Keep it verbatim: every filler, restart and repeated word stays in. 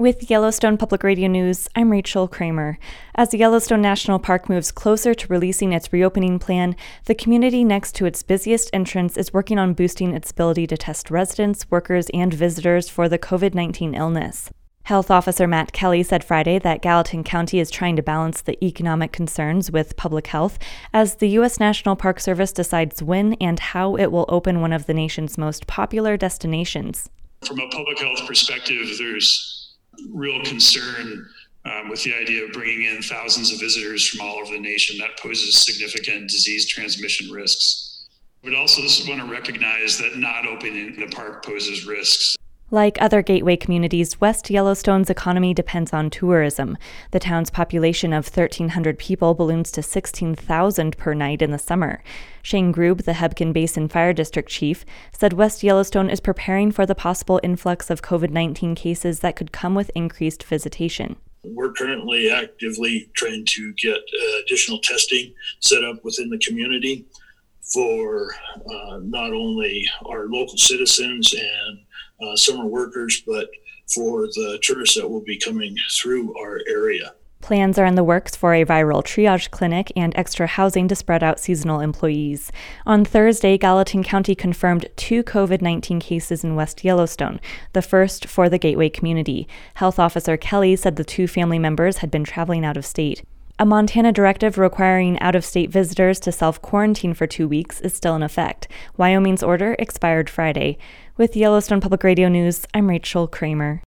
With Yellowstone Public Radio News, I'm Rachel Kramer. As the Yellowstone National Park moves closer to releasing its reopening plan, the community next to its busiest entrance is working on boosting its ability to test residents, workers, and visitors for the covid nineteen illness. Health Officer Matt Kelly said Friday that Gallatin County is trying to balance the economic concerns with public health as the U S National Park Service decides when and how it will open one of the nation's most popular destinations. From a public health perspective, there's real concern um, with the idea of bringing in thousands of visitors from all over the nation. That poses significant disease transmission risks. We'd also just want to recognize that not opening the park poses risks. Like other gateway communities, West Yellowstone's economy depends on tourism. The town's population of thirteen hundred people balloons to sixteen thousand per night in the summer. Shane Grube, the Hebgen Basin Fire District Chief, said West Yellowstone is preparing for the possible influx of covid nineteen cases that could come with increased visitation. We're currently actively trying to get uh, additional testing set up within the community for uh, not only our local citizens and uh, summer workers, but for the tourists that will be coming through our area. Plans are in the works for a viral triage clinic and extra housing to spread out seasonal employees. On Thursday, Gallatin County confirmed two covid nineteen cases in West Yellowstone, the first for the Gateway community. Health Officer Kelly said the two family members had been traveling out of state. A Montana directive requiring out-of-state visitors to self-quarantine for two weeks is still in effect. Wyoming's order expired Friday. With Yellowstone Public Radio News, I'm Rachel Kramer.